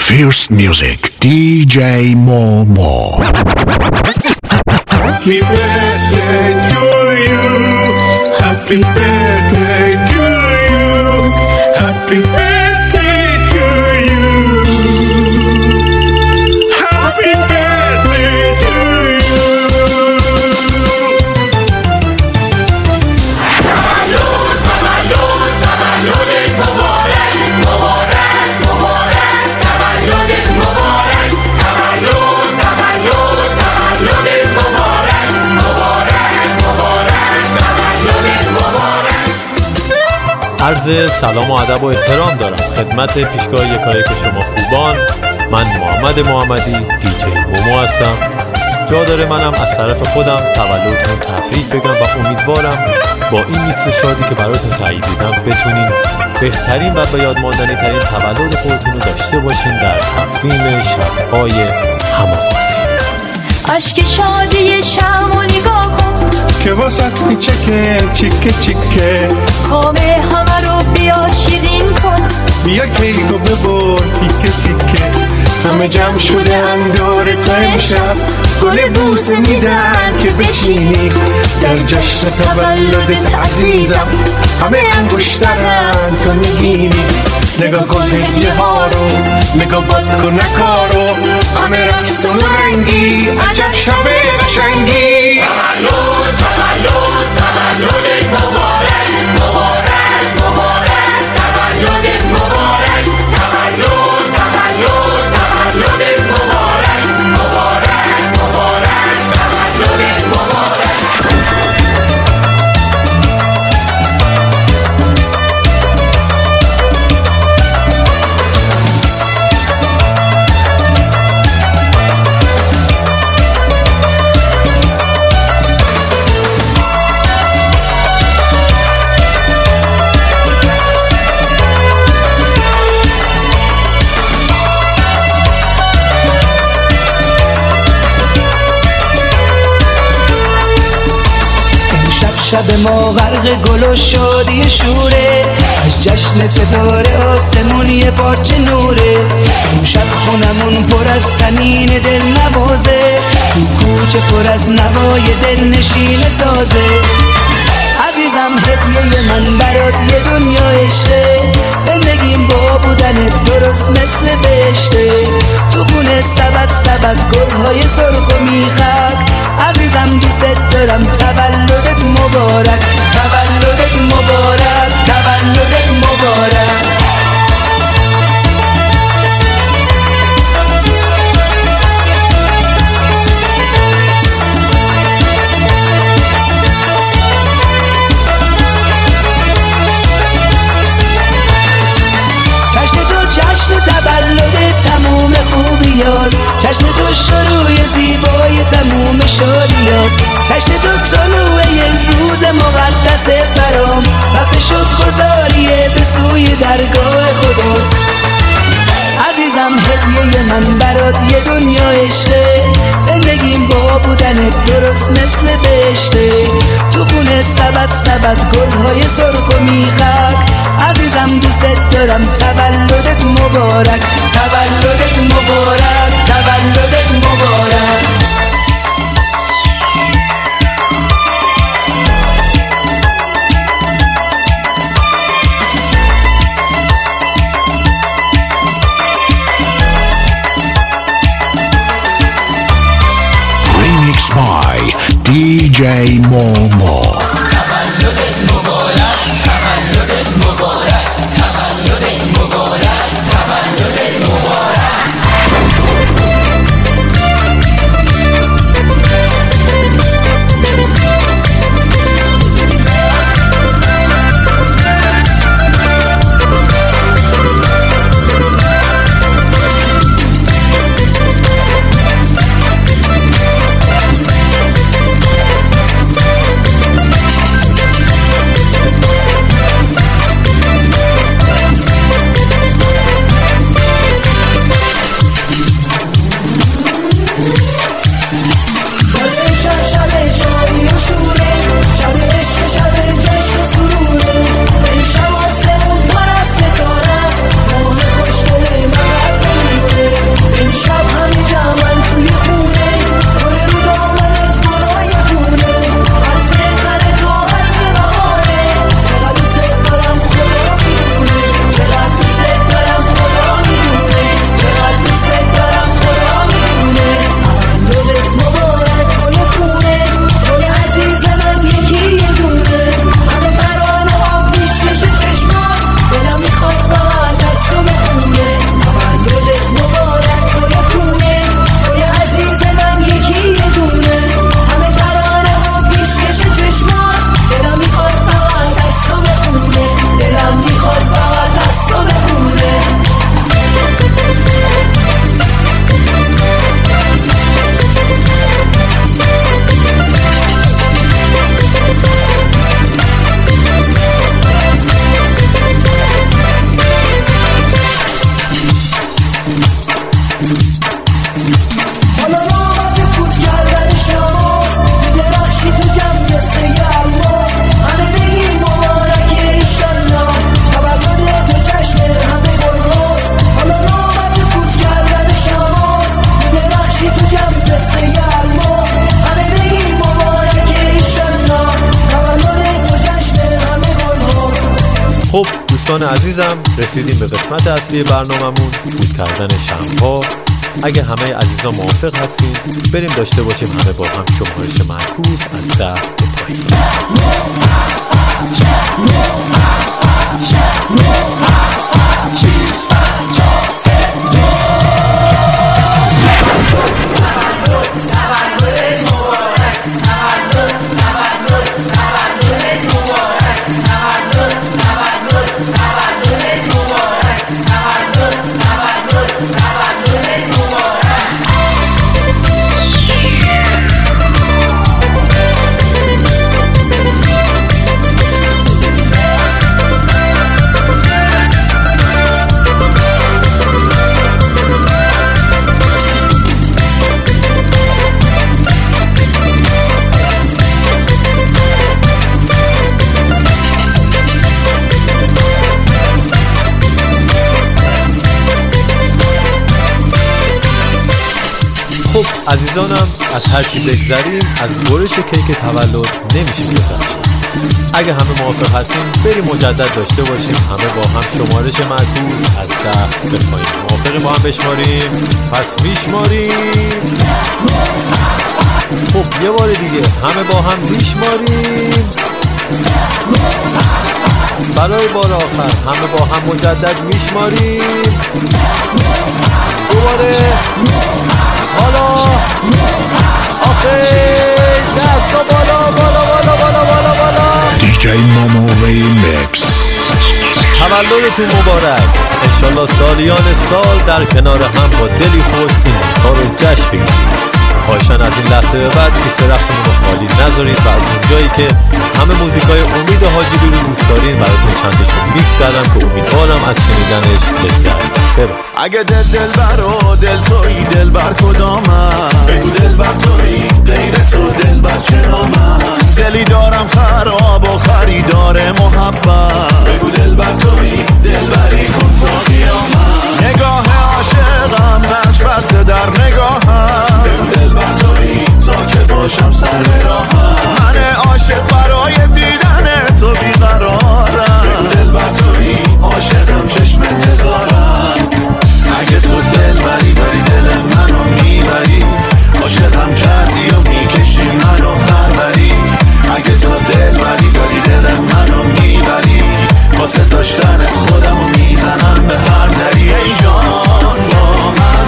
Fierce Music, DJ Momo. Happy birthday to you. Happy birthday to you. Happy birthday to you. Happy birthday to you. تولد تولد تولدت مبارک مبارک مبارک تولدت مبارک تولد تولد تولدت مبارک مبارک مبارک تولدت مبارک. عرض سلام و ادب و احترام دارم خدمت پیشگاه یکایک شما خوبان. من محمد محمدی دیجی مومو هستم. جا داره منم از طرف خودم تولدتون تبریک بگم و امیدوارم با این میکس شادی که براتون تهیه دیدم بتونین بهترین و به یاد ماندنی ترین تولد خودتون رو داشته باشین در تقویم شب‌های هم‌آوازی. اشک شادی شمو نگاه کن که واسط میچکه چیکه چیکه، کامه همه رو بیا شیرین کن، بیا کیکو ببر تیکه تیکه، همه جمع شدن دور تو امشب، گل بوسه میدن که بشینی در جشن تولدت عزیزم، همه انگشترن تو میگینی، نگاه کن هدیه ها رو، نگاه باد کن نکارو، همه رقص و رنگی، عجب شب قشنگی. تولد تولد تولدت مبارک مبارک مبارک تولدت مبارک تولد تولد تولدت مبارک مبارک مبارک تولدت مبارک. شب ما غرق گل و شادی شوره، از جشن ستاره آسمون یه پاچه نوره، اون شب خونمون پر از طنین دل نوازه، تو کوچه پر از نوای دل نشین سازه. عزیزم هدیه من برات یه دنیا عشقه، زندگیم با بودنت درست مثل بهشته، تو خونه سبد سبد گلهای سرخ و میخک، عزیزم دوست دارم تولدت مبارک تولدت مبارک تولدت مبارک. جشن تولد تموم خوبیاست، جشن تو شروع زیبای تموم شادیاست، جشن تو طلوع روز مقدس برام، وقت شکرگزاریه به سوی درگاه خداست. عزیزم هدیه من برات یه دنیا عشقه، زندگیم با بودنت درست مثل بهشته، تو خونه سبد سبد گلهای سرخ و میخک، عزیزم دوست دارم تولدت مبارک تولدت مبارک تولدت مبارک. Remix by DJ Momo. تولدت مبارک تولدت مبارک تولدت مبارک تولدت مبارک. دوستان عزیزم، رسیدیم به قسمت اصلی برنامه‌مون، فوت کردن شمع‌ها. اگه همه عزیزان موافق هستین بریم داشته باشیم همه با هم شمارش معکوس از 10 به پایین. خب عزیزانم، از هر چی بگذریم از برش کیک تولد نمیشه گذشت. اگه همه موافق هستیم بریم مجدد داشته باشیم همه با هم شمارش معکوس از 10 به پایین. موافقیم با هم بشماریم؟ پس میشماریم. خب یه بار دیگه همه با هم میشماریم. برای بار آخر همه با هم مجدد میشماریم. دوباره. حالا آخه دستا بالا بالا بالا بالا بالا بالا. DJ Momo Remix. تولدتون مبارک. انشالله سالیان سال در کنار هم با دلی خوش این روزها رو جشن بگیرید. خواهشاً از این لحظه به بعد کیسه رقصمون رو خالی نذارید و از اونجایی که همه موزیکای امید حاجی رو دوست دارین براتون چند تاشون میکس کردم که امیدوارم از شنیدنش لذت ببرید. اگه دلبر و دل تویی دلبر کدامم، بگو دلبر تویی غیر تو دلبر چرا من، دلی دارم خراب و خریدار محبت، بگو دلبر تویی دلبری کن تا قیامت، نگاه عاشقم نقش بسته در نگاهم، بگو دلبر تویی تا که باشم سر به راهم، من عاشق برای دیدن تو بیقرارم، بگو دلبر تویی عاشقم چشم انتظارم، اگه تو دلبری داری دل منو میبری، عاشقم کردی و میکشی منو پروری، اگه تو دلبری داری دل منو میبری، واسه داشتنت خودمو میزنم به هر دری، ای جان با من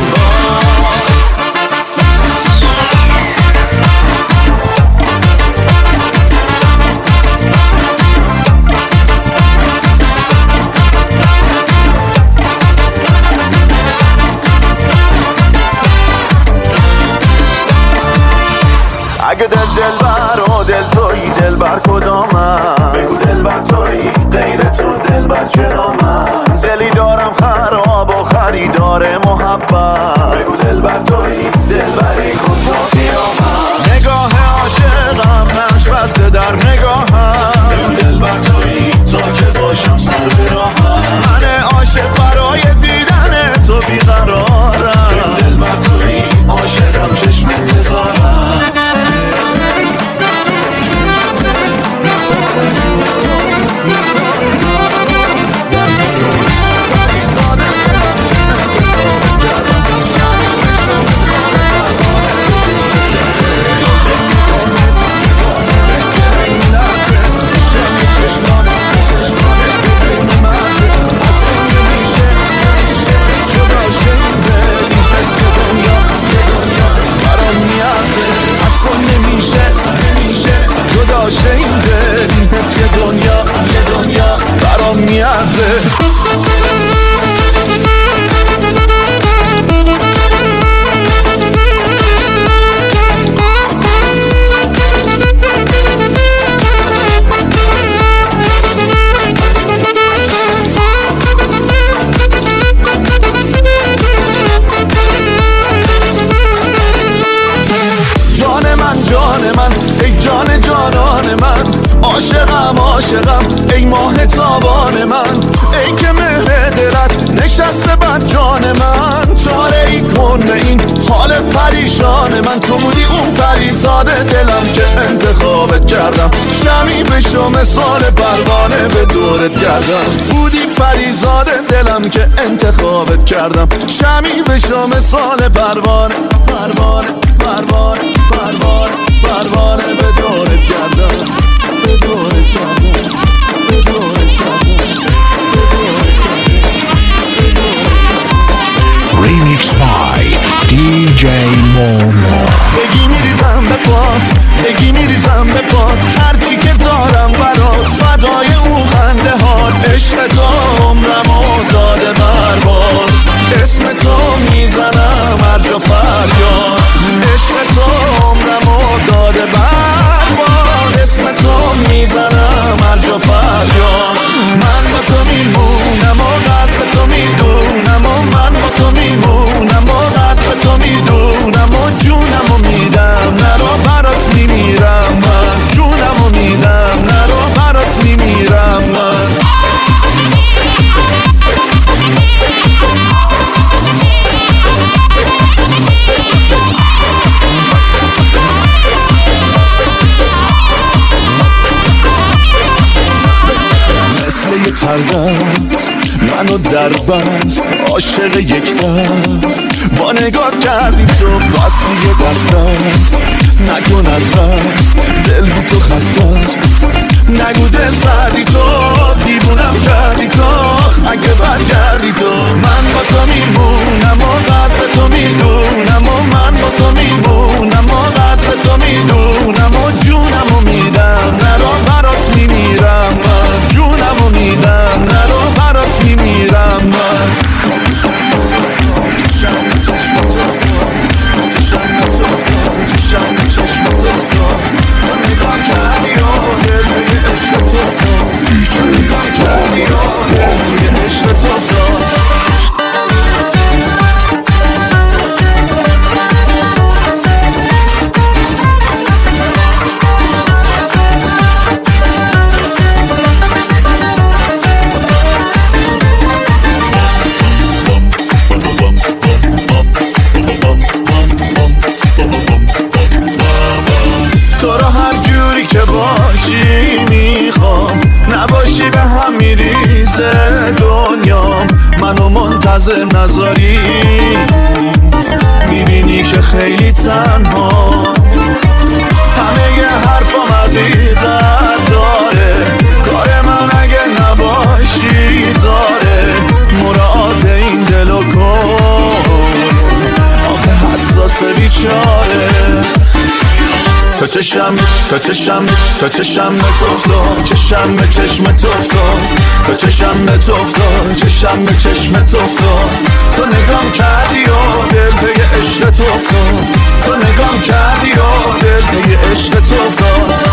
اگه دلبر و دل تویی دلبر کدامم، بگو دلبر تویی غیر تو دلبر چرا من، دلی دارم خراب و خریدار محبت، بگو دلبر تویی دلبری کن تا قیامت، نگاه عاشقم نقش بسته در نگاهم، بگو دلبر تویی تا که باشم سر به راهم، من عاشق برای دیدن تو بیقرارم، بگو دلبر تویی عاشقم چشم انتظارم، جدا این دل این حس یه دنیا برام میارزه. عاشقم ای ماه تابان من، ای که مهر دلت نشسته بر جان من، چاره ای کن به این حال پریشان من، تو بودی اون پریزاد دلم که انتخاب انتخابت کردم شمی بشو مثال پروانه به دورت گردم بودی فریزاد دلم که انتخابت کردم شمی بشو مثال پروانه پروانه پروانه پروانه پروانه به دورت گردم به دورت گردم به دورت گردم Remix by DJ Momo. بگی میریزم به پات بگی میریزم به پات هرچی که دارم برات فدای اون خنده هات عشق تو عمرمو داده برباد اسم تو میزنم هر جا فریاد عشق تو عمرمو داده برباد اسم تو میزنم هر جا فریاد من با تو میمونم و قدر تو میدونم و من با تو میمونم و قدر تو میدونم و جونم و میدم نرو برات میمیرم من جونم و میدم نرو برات میمیرم من مثل یه تردست منو در بست عاشق یک دست با نگاه کردی تو بس دیگه دست است نکن از دست دل بی تو خسته است نگو دل سردی تو دیوونم کردی تو اگه برگردی تو من با تو میمونم و قدر تو میدونم و من با تو میمونم و قدر تو میدونم و جونم و میدم نرو برات میمیرم من جونم و میدم نرو برات میمیرم من نباشی به هم میریزه دنیام منو منتظر نذاری میبینی که خیلی تنها همه ی حرفام حقیقت داره کار من اگه نباشی زاره مراعات این دل و کن آخه حساس بیچاره تا چشم تا چشم تا چشم به تو افتاد چشم به چشم تو افتاد تا چشم به تو افتاد چشم به چشم تو افتاد تو نگام کردی و دل پی عشق تو افتاد تو نگام کردی و دل پی عشق تو افتاد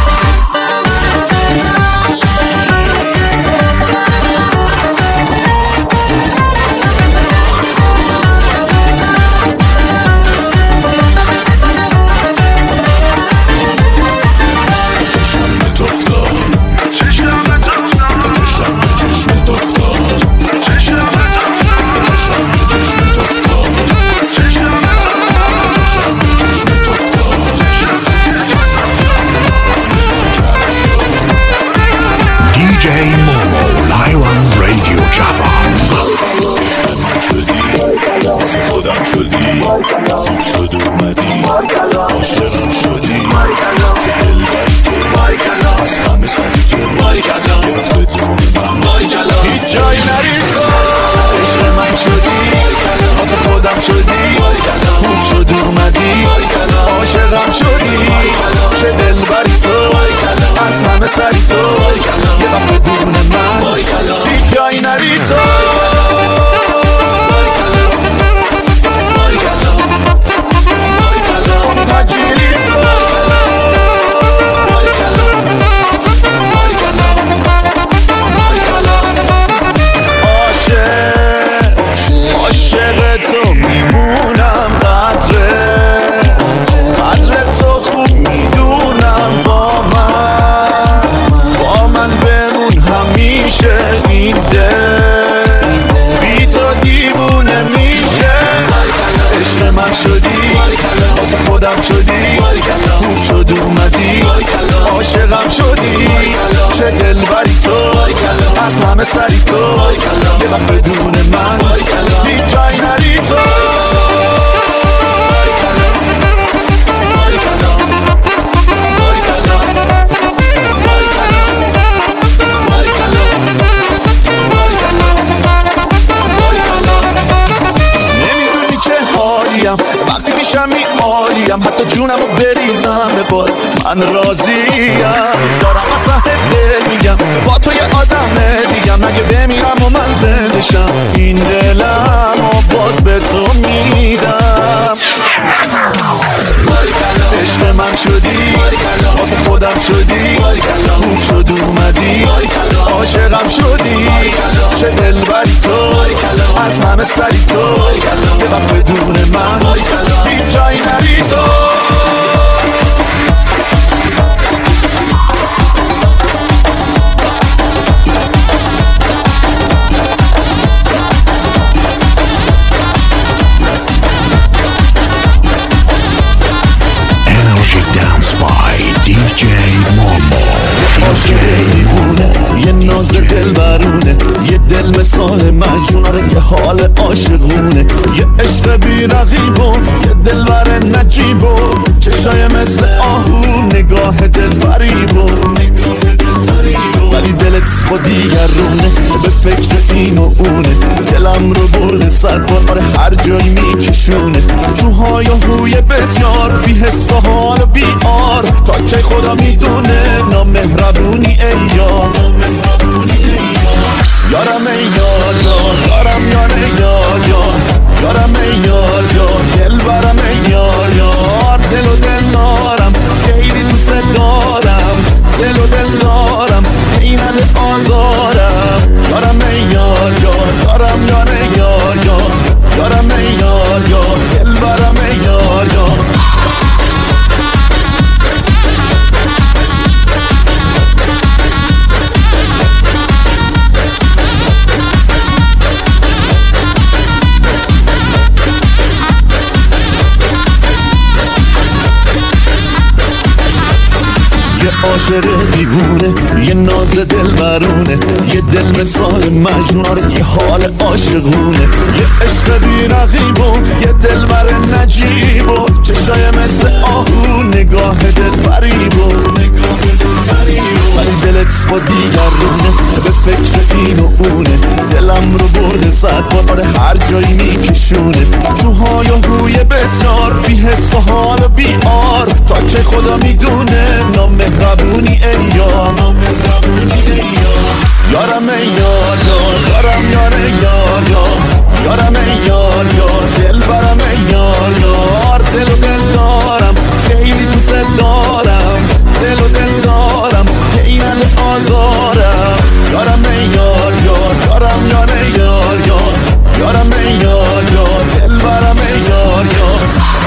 باشمی عالیم، حتی جونمو بریزم به باد من راضیم. دارم اصلا دل میگم با تو یه آدمه دیگم، مگه بمیرم و من زنده شم این دلم و باز به تو میدم. عشق من شدی، واسه خودم شدی، خوب شد اومدی، عاشقم شدی، چه دلبری تو، از همه سری تو، یه وقت بدون من هیچ جایی نری تو. Dance by DJ Momo. DJ Momo. یه ناز دل برونه، یه دل مثال مجنون، آره یه حال عاشقونه، یه عشق بی رقیبون، یه دل بر نجیبون، چشای مثل آهو، نگاه دل فریبون، ولی دلت با دیگرونه، به فکر این و اونه، دلم رو برده 100 بار، آره هر جایی میکشونه، تو های و هوی بسیار، بی حس و حال و بی آر، تا که خدا میدونه نامهربونی ای یار. یارم ای یار یار، یارم یار یار یار، یارم ای یار یار، دل برم ای یار یار، دل و دل دارم، خیلی دوست دارم، دل و دل دارم، اینده آزارم. یارم ای یار یار، یارم یار یار یار، یارم ای یار یار، دل برم ای یار یار. یه عاشق دیوونه، یه ناز دل برونه، یه دل مثال مجنون، آره یه حال عاشقونه، یه عشق بی رقیبون، یه دل بر نجیبون، چشای مثل آهو، نگاه دل فریبون، ولی دلت با دیگرونه، به فکر این و اونه، دلم رو برده 100 بار، آره هر جایی میکشونه، تو های و هوی بسیار، بی حس و حال و بی آر، تا که خدا میدونه نامهربونی ای یار. یارم ای یار یار، یارم یار یار یار، یارم ای یار یار، دل برم ای یار یار، دل و دل دارم، خیلی دوست دارم، دل و دل دارم، که اینده آزارم. یارم ای یار یار، یارم یار یار یار، یارم ای یار یار، دل برم ای یار یار.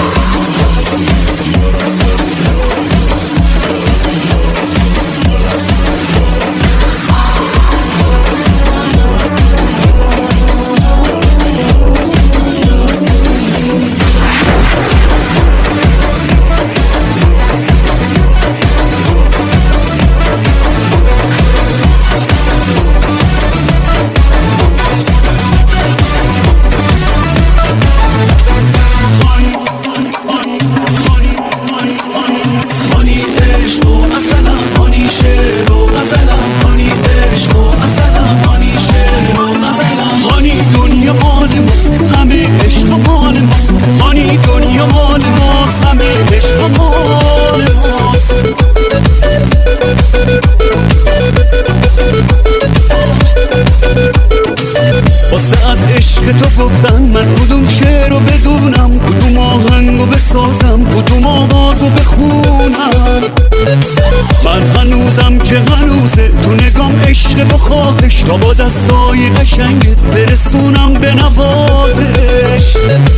واسه از عشق تو گفتن من کدوم شعر رو بدونم، کدوم آهنگ رو بسازم، کدوم آواز رو بخونم. من هنوزم که هنوزه تو نگام عشق و خواهش، تا با دستای قشنگت برسونم به نوازش.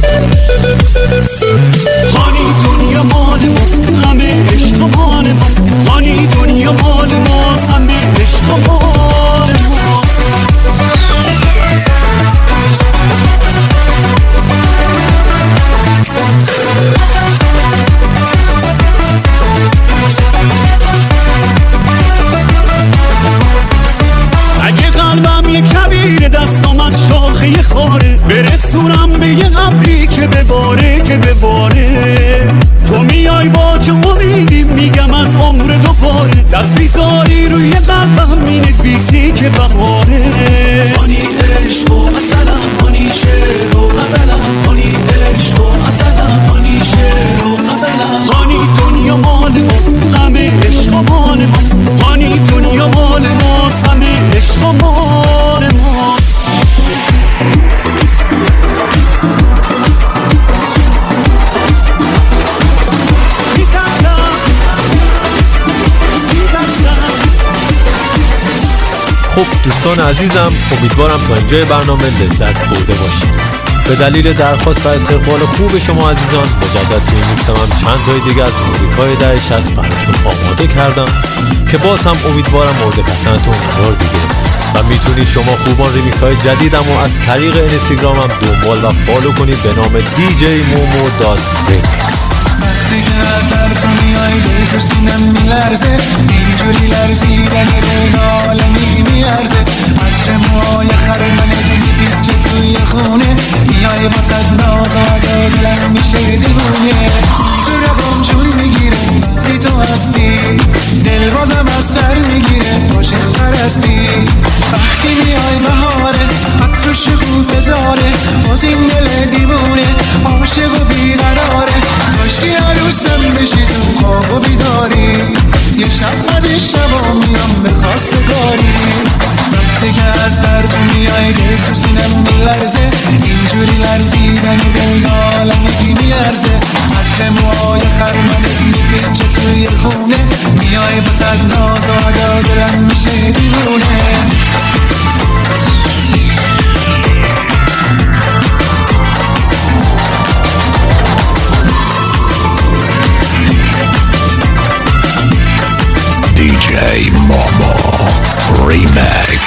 هانی دنیا مال ماست، همه عشق مال ماست، هانی دنیا مال ماست، همه عشق مال ماست. اگه قلبم یه کبیر دستم از شاخه خاره، برسونم به یه ابری که بباره که بباره. تو میای با چه امیدی میگم از عمر دوباره، دست بیزاری روی قلبم مینویسی که بهاره. هانی عشق و مثلا هانی شعر و غزلم، هانی عشق و مثلا هانی شعر دوستان عزیزم، امیدوارم تا اینجای برنامه لذت برده باشید. به دلیل درخواست و استقبال خوب شما عزیزان مجدد توی میکسم هم چند تای دیگه از موزیک‌های دهه 60 براتون آماده کردم که باز هم امیدوارم مورد پسندتون قرار بگیره و میتونید شما خوبان ریمیکس های جدیدم و از طریق اینستاگرامم دنبال و فالو کنید به نام djmomo.remix. وقتی که از در تو میای دل تو سینم میلرزه، اینجوری لرزیدن دل عالمی میارزه. عطر موهای خرمنه تو میپیچه توی خونه، میای با صد ناز و ادا دلم میشه دیوونه. تو رگم جون میگیره وقتی تو هستی، دل بازم از سر میگیره عاشق پرستی. وقتی میای بهاره عطر و شکوفه زاره، باز این دل دیوونه عاشق و بیقراره. کاشکی عروسم بشی تو خواب و بیداری، یه شب از این شبا میام به خواستگاری. وقتی که از در تو میای دل تو سینم میلرزه، اینجوری لرزیدن دل عالمی میارزه. عطر موهای خرمنت میپیچه توی خونه، میای با صد ناز و ادا دلم میشه دیوونه. DJ Momo Remix.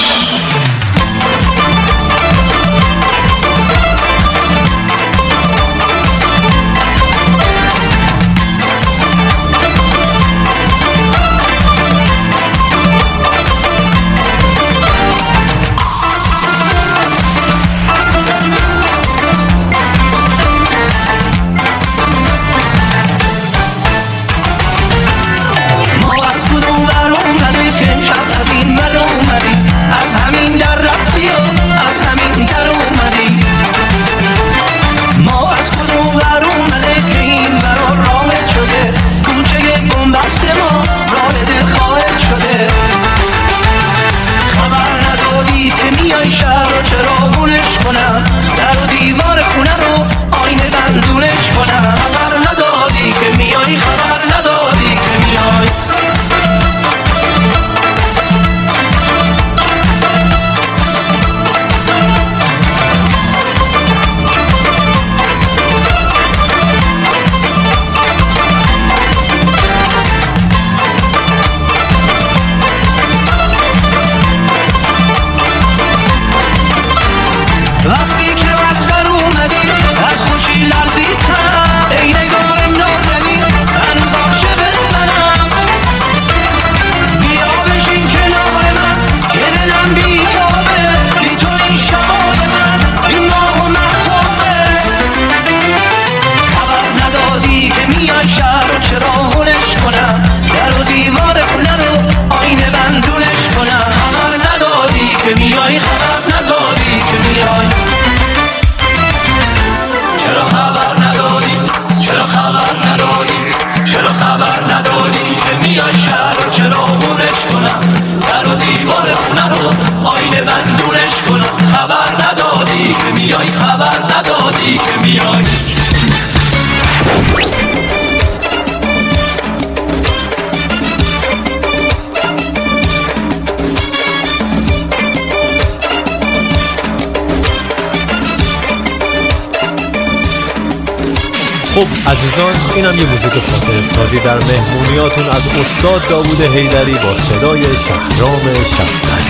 خب عزیزان، اینم یه موزیک خاطره سازی در مهمونیاتون از استاد داوود حیدری با صدای شهرام شب‌تن.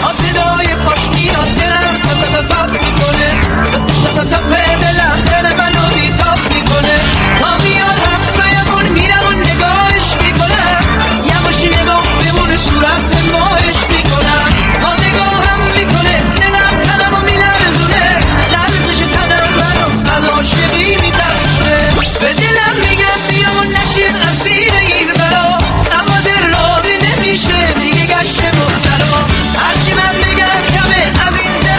صدای پاش میاد دلم تاپ میکنه، تاپ دلم دل منو بیتاب میکنه. تا میاد همسایمون میرم و نگاهش میکنم، یواش نگاه بمونه صورت ماهش میکنم. تا نگاهم میکنه دلم تنمو میلرزونه، لرزش تنم منو از عاشقی میترسونه. به دلم میگم بیا و نشیم اسیر این بلا، اما دل راضی نمیشه دیگه گشت مبتلا. هرچی من بگم کمه از این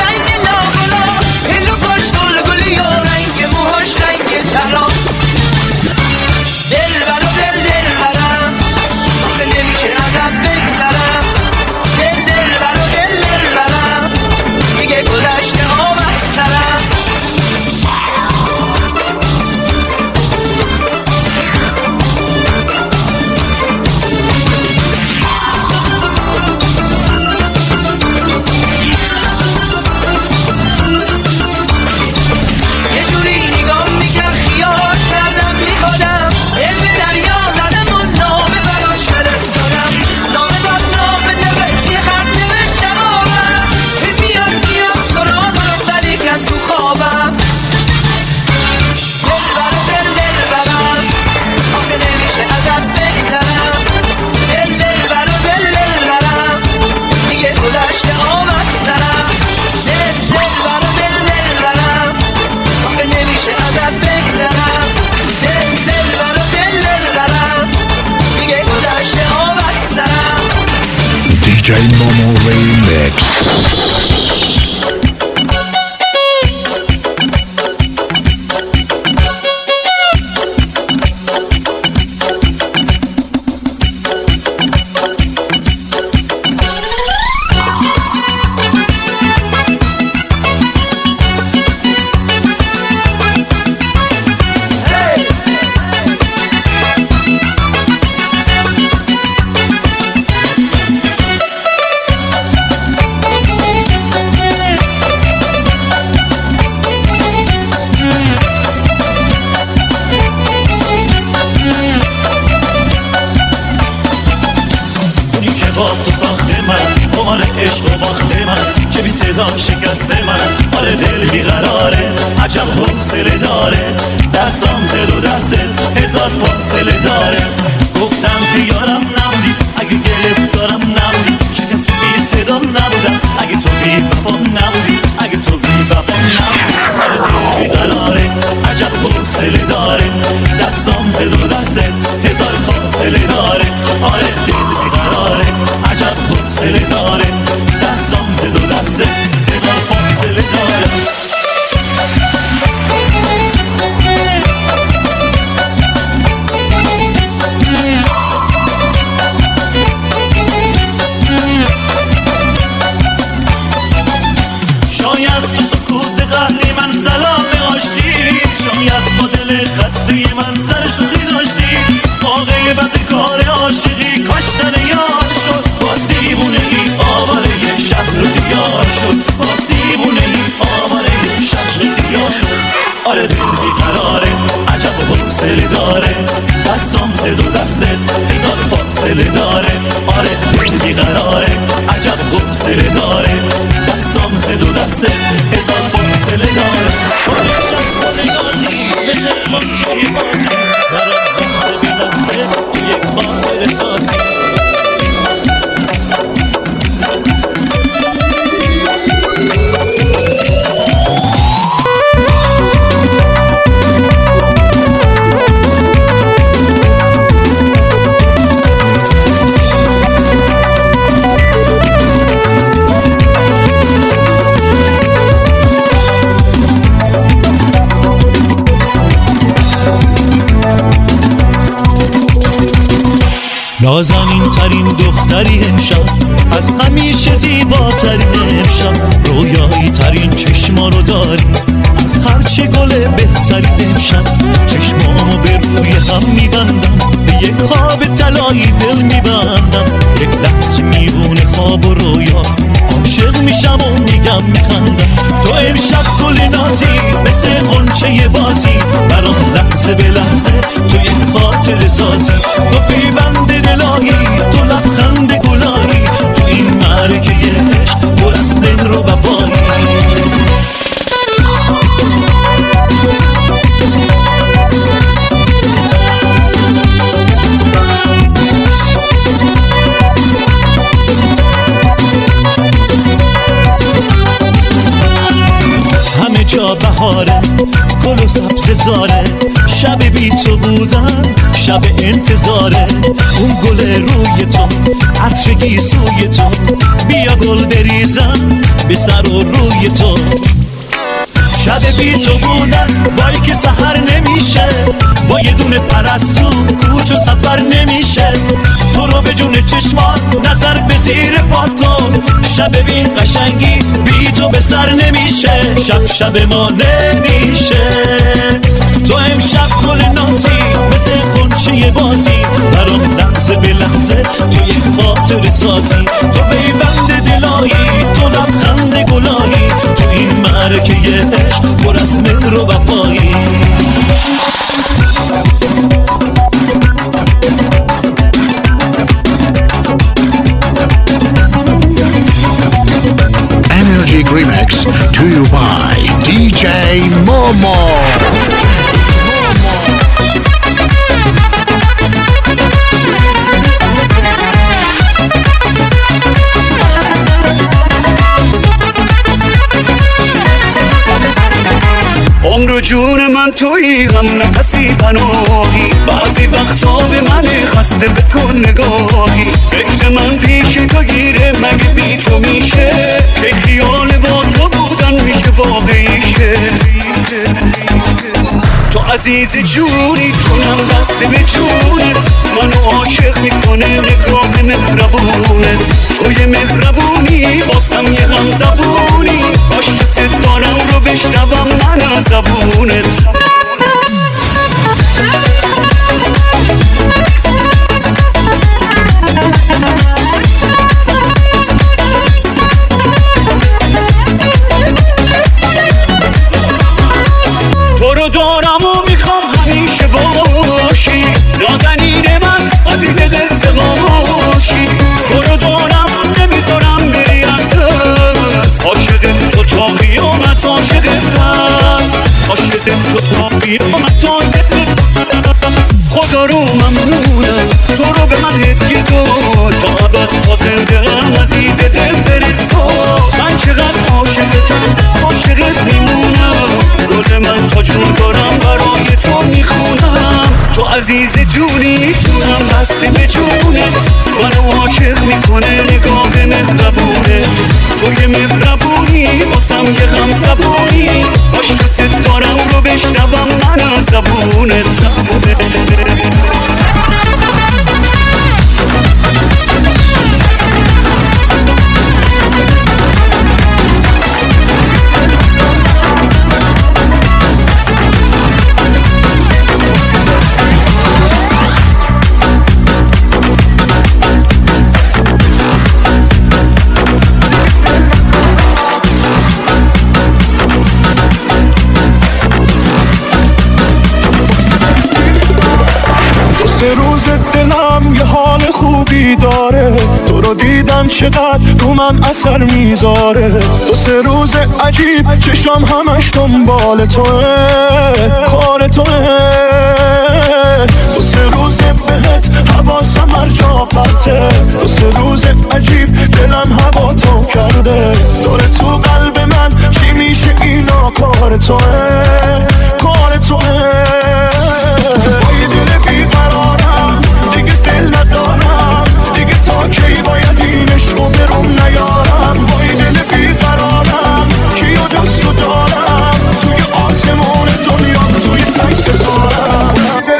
DJ Momo Remix. تو ساخت من قمار عشق و باخت من چه بی صدا شکست من آره دل بیقراره عجب حوصله داره دستام زد و دستت هزار فاصله داره گفتم که یارم نبودی اگه گرفتارم نبودی شکست بی صدا نبودم اگه تو بی وفا نبودی اگه تو بی وفا نبودی آره دل بیقراره عجب حوصله داره دستام زد و دستت هزار فاصله داره آره دل بیقراره عجب حوصله داره دستام زد و دسته هزار فاصله داره شاید تو سکوت قهری من سلام آشتی شاید با دل خسته من سر شوخی داشتی عاقبت کار عاشقی کاشتن یار شد باز دیوونه ای آواره شهر دیار شد باز دیوونه ای آواره شهر دیار شد آره دل بیقراره عجب حوصله داره دستام زد و دستت هزار فاصله داره آره دل بیقراره عجب حوصله داره دستام زد و دستت هزار فاصله داره مثل منچه بازی برام بخته بیلنسه تو یک خاطر سازی نازنین ترین دختری امشب از همیشه زیباترین امشب رویایی ترین چشما رو داری از هرچی گل بهترین امشب چشمامو به روی هم میبندم به یک خواب طلایی دل میبندم یک لحظه میبونه خواب و رویا عاشق میشم و میگم میخندم تو امشب گل نازی مثل غنچه بازی برام لحظه به لحظه تو یک خاطر سازی تو پیوند دلایی تو لبخند گلایی تو این معرکه عشق پر از مهر و وفایی همه جا بهاره گل و سبز زاره شب بی تو بودن شب انتظاره اون گل روی تو عطر گیسوی تو بیا گل بریزم به سر و روی تو شب بی تو بودن وای که سحر نمیشه با یه دونه پرستو کوچ و سفر نمیشه تو رو به جون چشمان نظر به زیر پات کن شب بین قشنگی بی تو به سر نمیشه شب ما نمیشه تو امشب گل نازی مثل غنچه بازی برام لحظه به لحظه تو یک خاطر سازی تو پیوند دلایی تو لبخند گلایی تو این معرکه عشق پر از مهر و وفایی Energy Remix to you by DJ Momo. عمر جون من تویی، هم نفسی پناهی، بعضی وقتا به من خسته بکن نگاهی. فکر من پیش تو گیره مگه بی تو میشه، که خیال با تو بودن میشه واقعیشه. تو عزیز جونی، جونم دست به جونت، منو عاشق میکنه نگاه مهربونت. توی مهربونی واسم یه غم زبونی، باش تو ستارم رو بشنوم من از زبونت. تو رو دارم و میخوام همیشه باشی، نازنین من عزیز دست غاشی. تو رو دارم نمیذارم بری از دست، عاشق تو تا قیامت عاشقت هست، عاشق تو تا قیامت عاشقت هست. خدا رو ممنونم تو رو به من هدیه داد، تا ابد تا زنده‌ام عزیز دل فرستاد. من چقدر عاشقتم عاشقت میمونم، گل من تا جون دارم برای تو میخونم. تو عزیز جونی، جونم دست به جونت، منو عاشق میکنه نگاه مهربونت. توی مهربونی واسم یه غم زبونی، باش تو ستارم رو بشنوم من از زبونت. سه روز دلم یه حال خوبی داره، تو رو دیدم چقدر رو من اثر میذاره. دو سه روز عجیب چشم همش دنبال توه، کار توه. دو سه روز بهت حواسم هر جا قطعه، دو سه روز عجیب دلم هوا تو کرده. داره تو قلب من چی میشه اینا، کار توه، کار توه. دیگه دل ندارم، دیگه تا کی باید این عشقو برم نیارم. با این دل بیقرارم، کیو جز تو دارم، توی آسمون دنیا توی تک ستارم.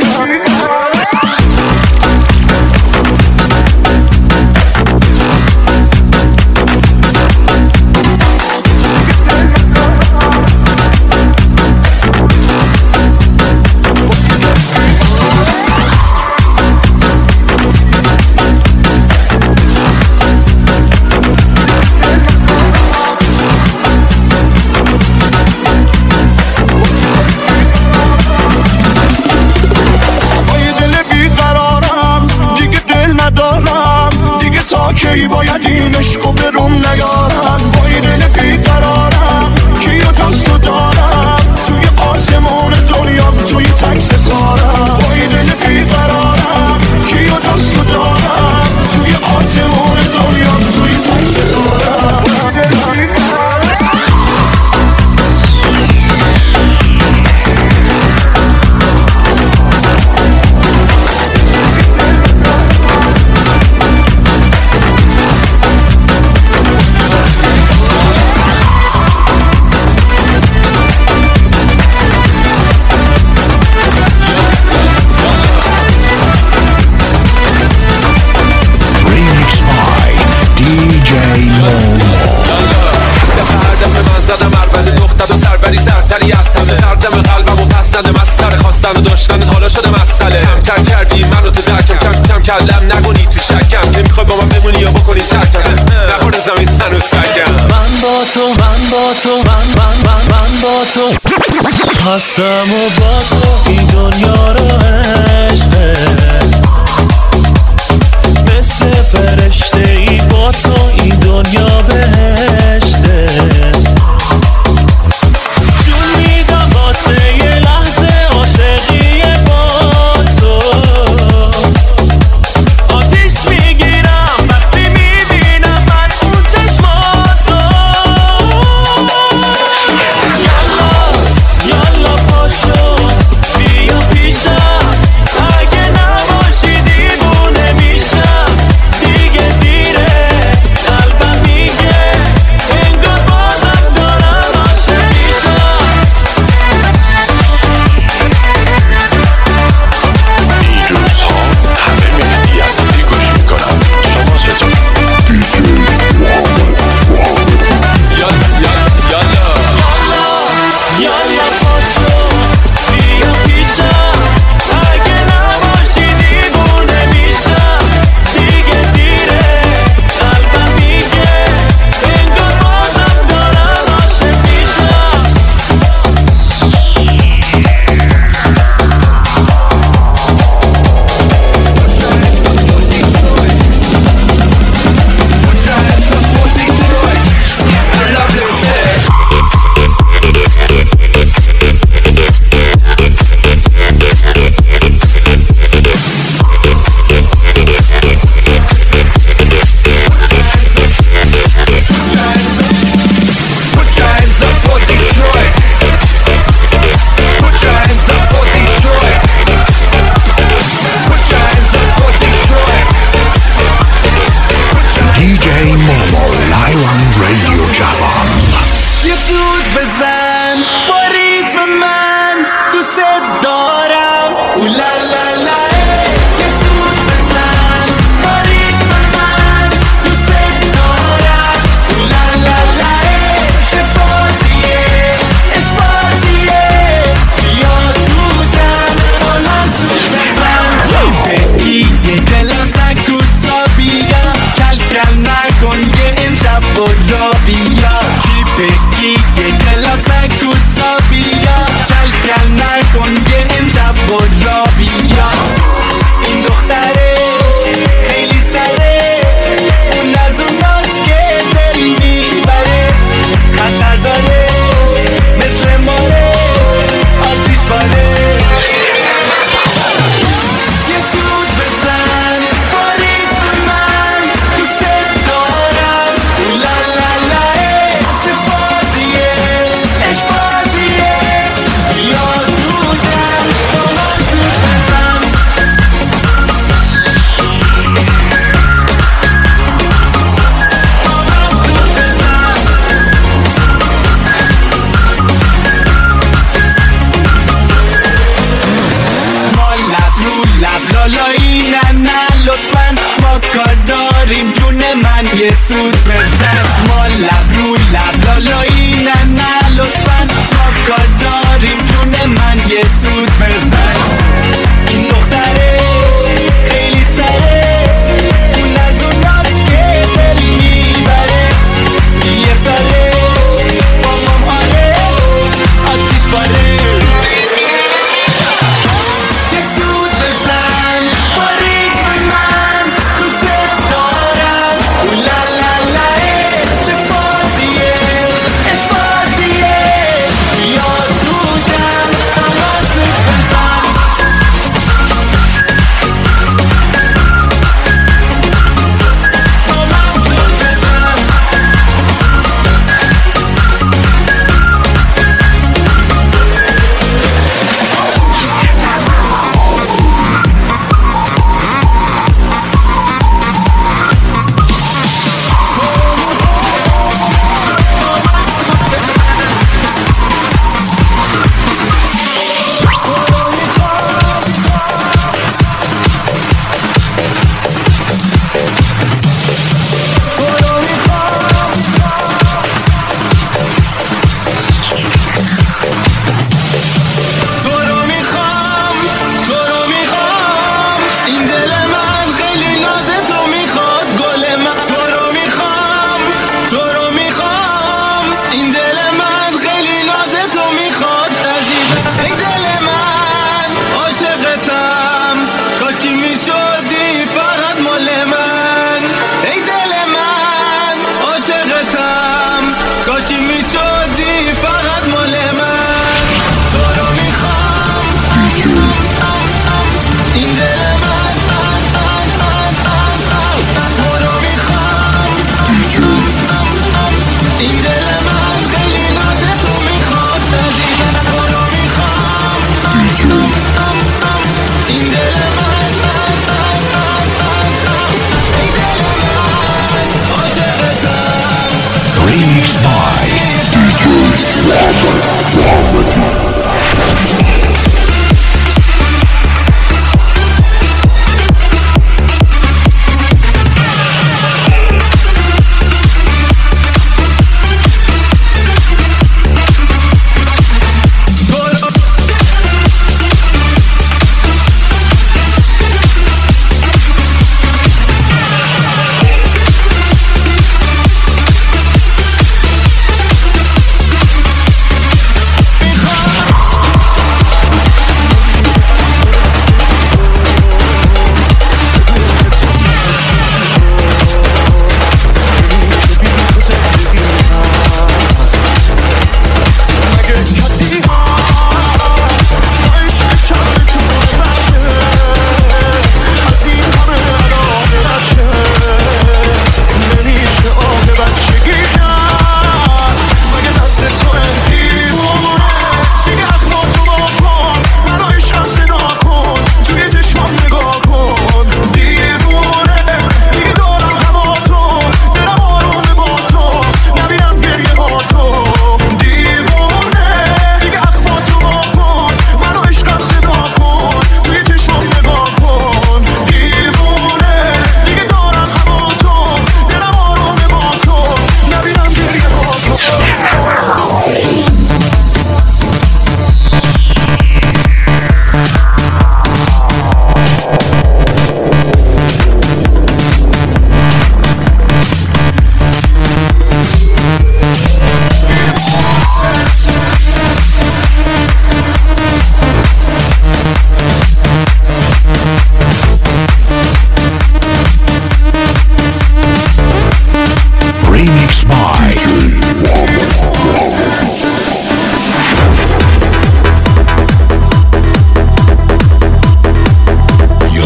کی باید این عشقو برم نیارم. با این دل بیقرارم، کیو جز تو دارم، توی آسمون دنیا توی تک ستارم. با این دل بیقرارم، کیو جز تو دارم، توی آسمون دنیا توی تک ستارم. کلم نکنی تو شکم، نمیخوای با من بمونی یا بکنی ترکم، نخور زمین هنوز فکم. من با تو من با تو هستم و با تو این دنیا رو عشقه، مثل فرشته ای با تو این دنیا بهشته. جون میدم واسه یه لحظه عاشقی با تو، آتیش میگیرم وقتی میبینم من اون چشماتو. یالا خود را بیا. این دختره خیلی سره، اون از اون راست که دل میبره، خطر داره مثل ماره آتیش باره. یه سود بزن با ریتم من، تو سر دارم لا لا لا، چه فازیه عشق بازیه، یا تو جمع با من سود بزن. لالایی نه نه لطفاً ما کار داریم جون من یه سود بزن. ما لب رو لب لالایی نه نه لطفاً ما کار داریم جون من یه سود بزن. این دختره خیلی سره، اون از اون راست که دل میبره، یه فتاره با مام آره آتیش باره.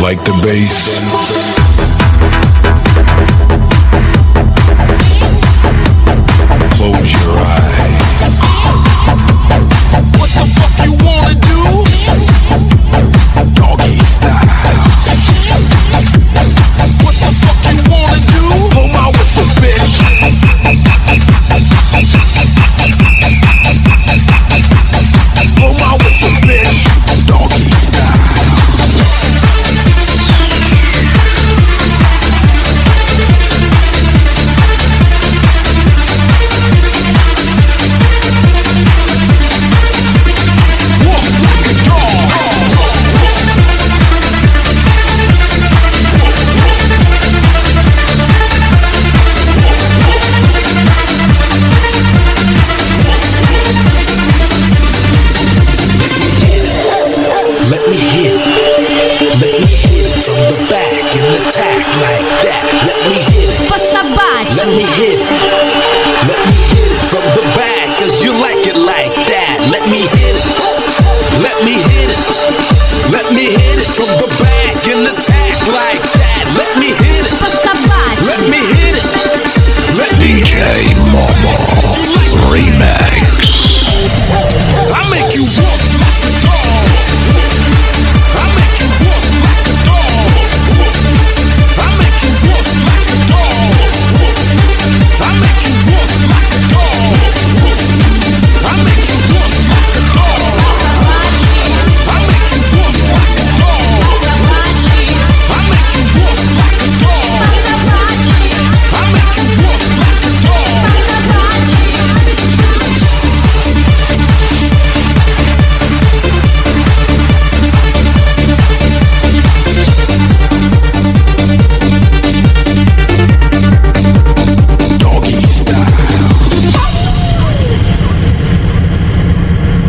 like the bass.